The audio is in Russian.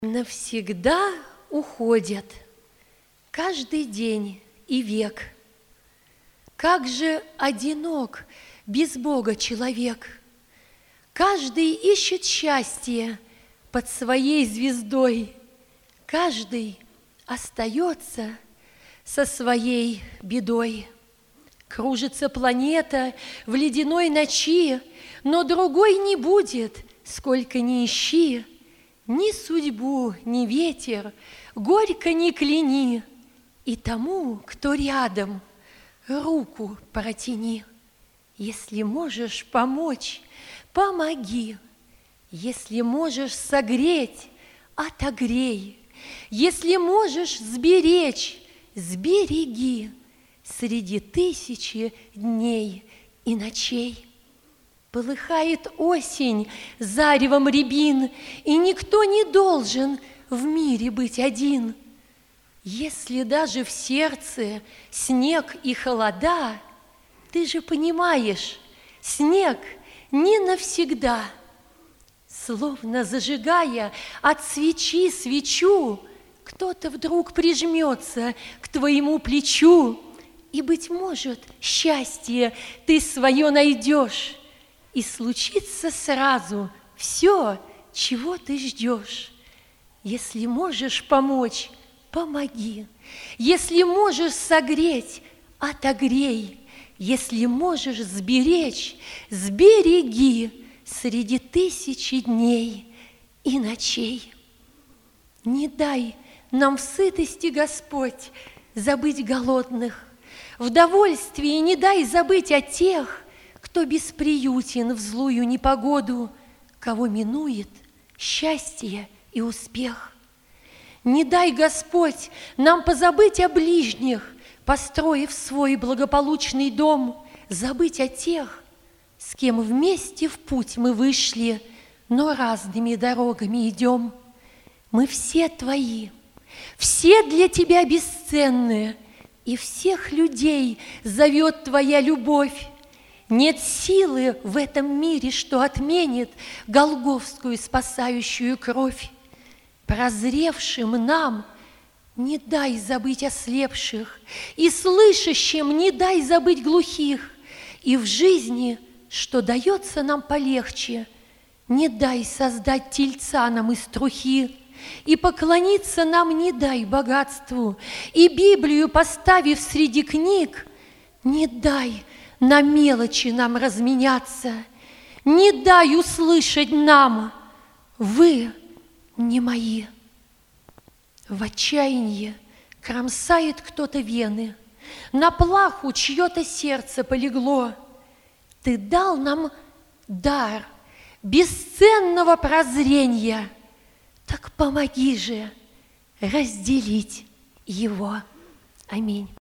Навсегда уходят каждый день и век. Как же одинок без Бога человек! Каждый ищет счастье под своей звездой, каждый остается со своей бедой. Кружится планета в ледяной ночи, но другой не будет, сколько ни ищи. Ни судьбу, ни ветер горько не кляни, и тому, кто рядом, руку протяни. Если можешь помочь, помоги. Если можешь согреть, отогрей. Если можешь сберечь, сбереги среди тысячи дней и ночей. Полыхает осень заревом рябин, и никто не должен в мире быть один. Если даже в сердце снег и холода, ты же понимаешь, снег не навсегда. Словно зажигая от свечи свечу, кто-то вдруг прижмется к твоему плечу, и, быть может, счастье ты свое найдешь, и случится сразу все, чего ты ждешь. Если можешь помочь, помоги. Если можешь согреть, отогрей. Если можешь сберечь, сбереги среди тысячи дней и ночей. Не дай нам в сытости, Господь, забыть голодных, в довольствии не дай забыть о тех, кто бесприютен в злую непогоду, кого минует счастье и успех. Не дай, Господь, нам позабыть о ближних, построив свой благополучный дом, забыть о тех, с кем вместе в путь мы вышли, но разными дорогами идем. Мы все Твои, все для Тебя бесценные, и всех людей зовет Твоя любовь. Нет силы в этом мире, что отменит голгофскую спасающую кровь. Прозревшим нам не дай забыть ослепших, и слышащим не дай забыть глухих, и в жизни, что дается нам полегче, не дай создать тельца нам из трухи, и поклониться нам не дай богатству, и Библию, поставив среди книг, не дай на мелочи нам разменяться, не дай услышать нам: вы не мои. В отчаянии кромсает кто-то вены, на плаху чье-то сердце полегло. Ты дал нам дар бесценного прозрения, так помоги же разделить его. Аминь.